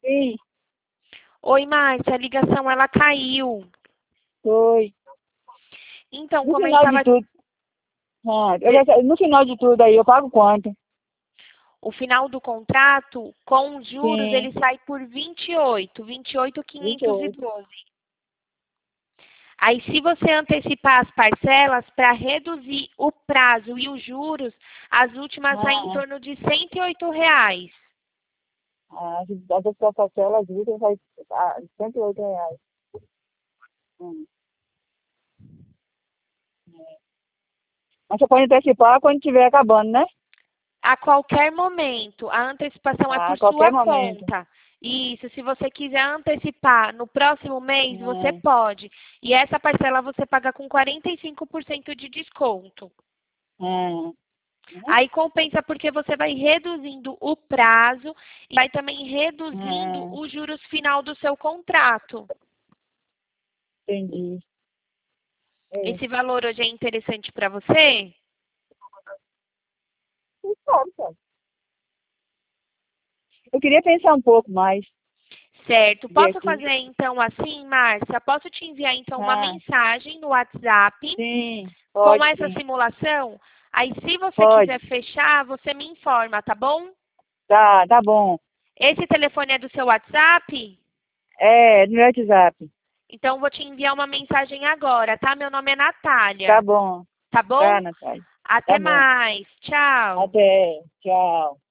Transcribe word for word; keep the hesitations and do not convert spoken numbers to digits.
Sim, Oi, Márcia, a ligação ela caiu. foi. Então, No como eu final de estava... tudo, ah, eu de- já- no final de tudo aí, eu pago quanto? O final do contrato, com os juros, Sim, ele sai por vinte e oito, vinte e oito, vinte e quinhentos e oito. doze. Aí, se você antecipar as parcelas para reduzir o prazo e os juros, as últimas saem em Ah, torno de cento e oito reais. ah, se a pessoa parcela, as vidas vai ah, cento e oito reais. Hum. Mas você pode antecipar quando estiver acabando, né? A qualquer momento. A antecipação é Ah, por a qualquer sua momento. conta. Isso, se você quiser antecipar no próximo mês, você Hum, pode. E essa parcela você paga com quarenta e cinco por cento de desconto. hum, hum, Aí compensa porque você vai reduzindo o prazo e vai também reduzindo hum, os juros final do seu contrato. entendi. É. Esse valor hoje é interessante para você? Sim, sabe, sabe. Eu queria pensar um pouco mais. Certo. Ver Posso aqui. fazer então assim, Márcia? Posso te enviar então uma Ah, mensagem no WhatsApp sim, com pode essa sim. simulação? Aí, se você quiser Pode. fechar, você me informa, tá bom? Tá, tá bom. Esse telefone é do seu WhatsApp? É, no WhatsApp. Então, vou te enviar uma mensagem agora, tá? Meu nome é Tá Natália, bom. tá Tá, bom? Natália. Tá Até bom. mais. Tchau. Até. Tchau.